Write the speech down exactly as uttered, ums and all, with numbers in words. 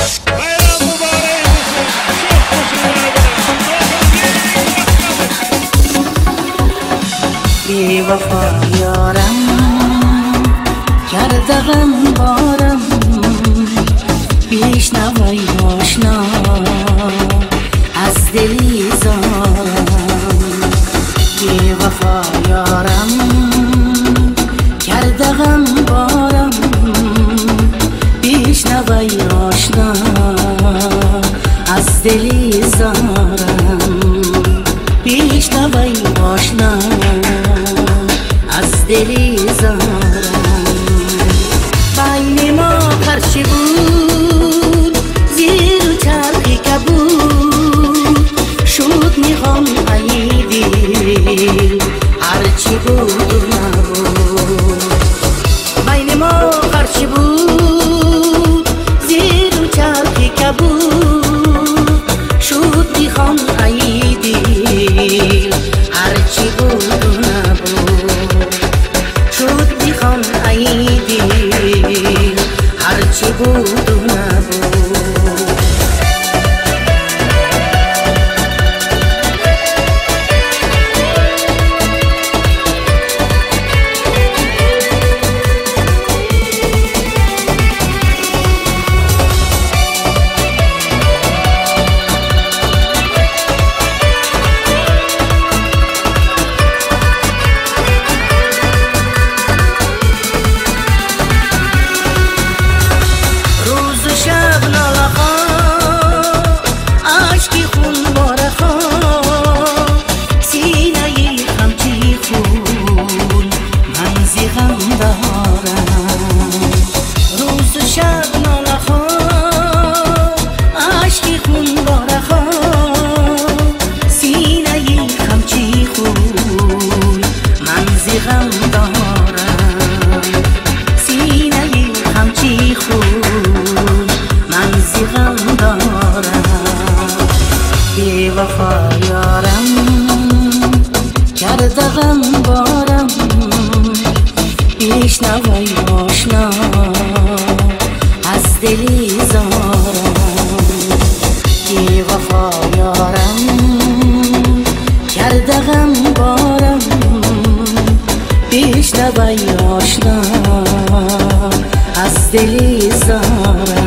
بی وفا یارم کرده غم بارم، بیشنوای آشنا از دلی زارم. بی وفا یارم کرده غم بارم، بیشنوای آشنا از دلی زارم. بیشنوای آشنا از دلی زارم. بین ما خرچی بود زیر چرخی کبود، شد میخوام ای دل هرچی بود و نبود. بین ما خرچی بود زیر چرخی کبود، شد میخوام ای دل هرچی بود و نبود. شد میخوام ای دل هرچی بود و نبود. بی وفا یارم کرده غم بارم، بیشنوای آشنا از دلی زارم. بی وفا یارم کرده غم بارم، بیشنوای آشنا از دلی زارم.